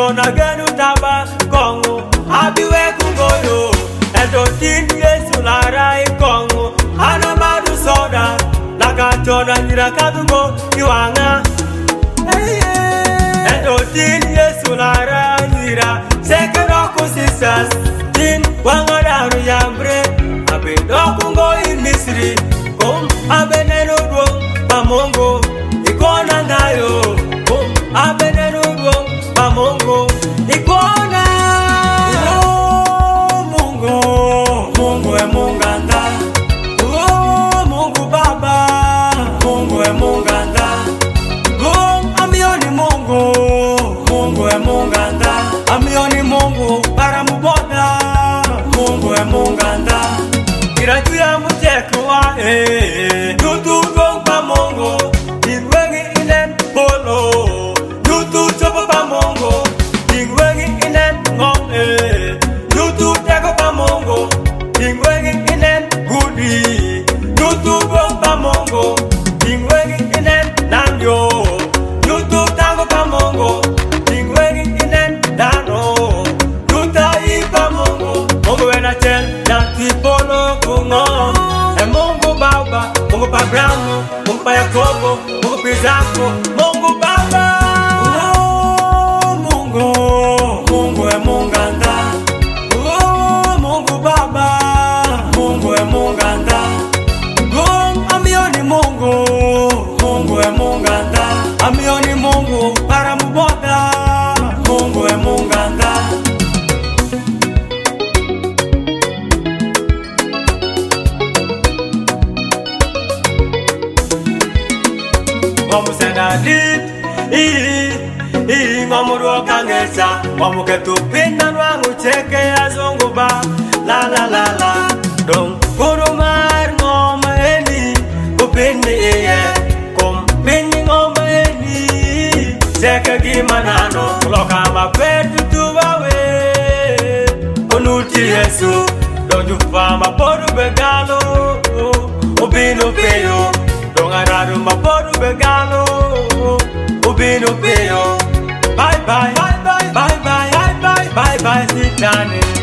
Tona genu taba kongo abiwe kungoyo endo tin Yesu lara ikongo ana madu soda laga tona nira kadugo iwanga endo tin Yesu lara nira sekero kusisas tin wanga daru yambre abedo kungo in Misri kom abeneno do pamongo ikona ngayo kom abeneno do pamongo ikona Mungu e munganda Mungu baba Mungu e munganda amioni Mungu e munganda amioni Mungu para muboda Mungu e munganda irajua mutekwa nutu gomba Mungu ingwengi inen polo nutu chopo pa Mungu ingwengi inen ngom nutu tego pa Mungu ingwengi inen gudi nutu gomba Mungu ingwengi inen nanyo nutu tango pa Mungu ingwengi inen dano nuta ipa Mungu Mungu wena chen na tipolo kungo Mungu baba Mungu pa Abrahamu Mungu pa Yakobo Mungu pa Isako Mungu baba Mungu e munganda Mungu baba Mungu e munganda amioni Mungu e munganda amioni Mungu para muboda Mungu e munganda Omusenadit ngomuru kangesa omuketu pinna nwangu cheke azungu ba la la la la dong kurumar ngoma eni kupinni iye kum pinni ngoma eni cheke gimanano kloka mapetu tuwawe onuti Yesu donju fama podu begalo ubinu peyo dongaradu mapodu begalo ubinu peyo Bye bye, bye bye, bye bye, bye bye, bye bye, sit down.